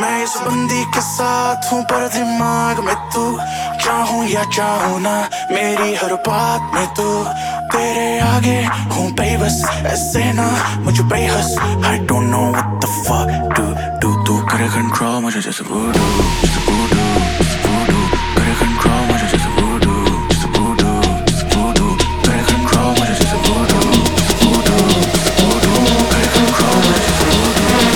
मैं इस बंदी के साथ हूँ पर दिमाग में तू चाहूँ या चाहूँ ना मेरी हर बात में तू तेरे आगे हूँ बेबस ऐसे ना मुझे बेहस I don't know what the fuck do तू करे control मुझे जैसे voodoo जैसे voodoo जैसे voodoo करे control मुझे जैसे voodoo जैसे voodoo जैसे voodoo करे control मुझे जैसे voodoo जैसे voodoo जैसे voodoo करे control मुझे जैसे voodoo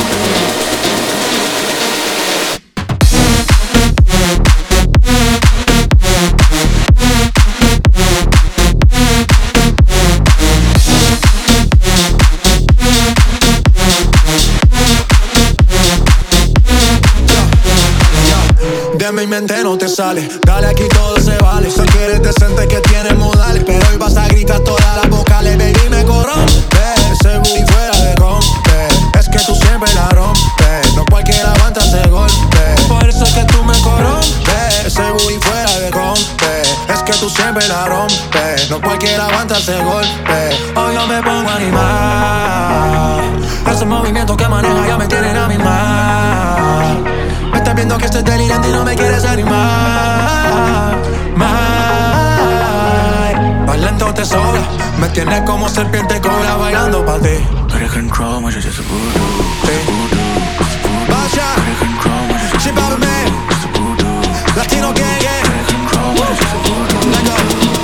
De mi mente no te sale, dale aquí todo se vale. Sé que eres decente, que tienes modales, pero hoy vas a gritar todas las vocales. Baby, me corrompe, ese booty fuera de rompe. Es que tú siempre la rompes, no cualquiera aguanta ese golpe. Por eso es que tú me corrompes, ese booty fuera de rompe. Es que tú siempre la rompes, no cualquiera aguanta ese golpe. Hoy yo me pongo a animar, esos movimientos que maneja ya me tienen a mi mal. Me estás viendo que estoy delirando y no me quieres animar. Más lento te sobra, me tienes como serpiente cobra bailando pa' ti. करे control मुझे जैसे voodoo जैसे voodoo जैसे voodoo Basha, करे control मुझे जैसे Chip Out voodoo Man, जैसे voodoo Latino Gang, करे control मुझे जैसे voodoo let go.